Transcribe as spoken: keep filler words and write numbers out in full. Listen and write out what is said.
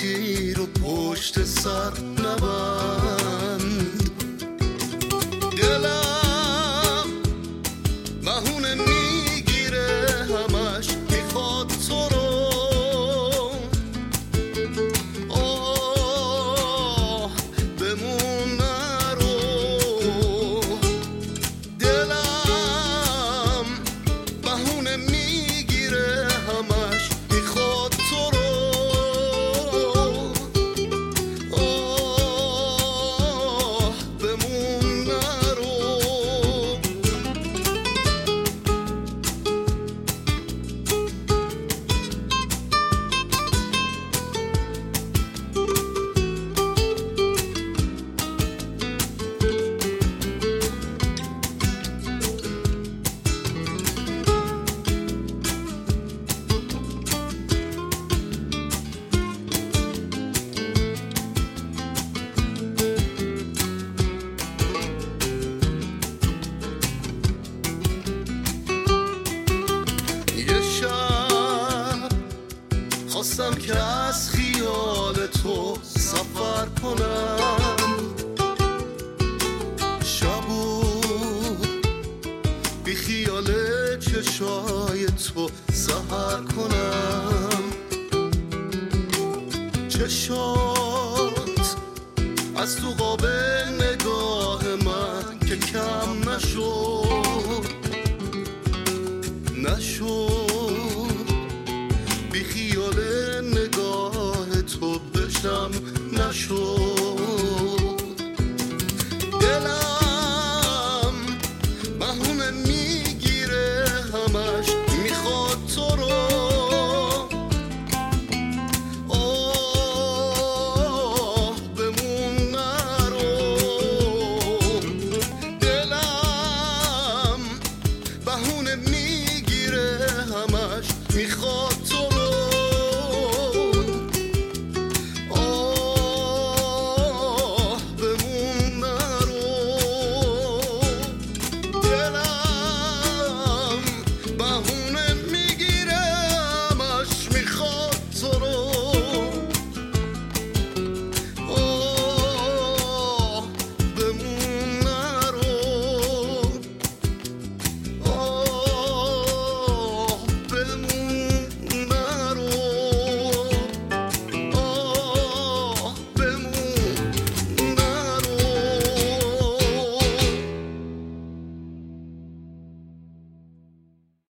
تیر و پشت سر نبند. دلم بهونه میگیره همش میخواد تو رو، آه بمون نرو. دلم بهونه میگیره همش میخواد تو رو، آه بمون نرو. یه شب خواستم که از خیال تو سفر کنم، شبو بی خیال چشای تو سحر کنم. چشات از تو قابل نگاه من که کم نشد نشد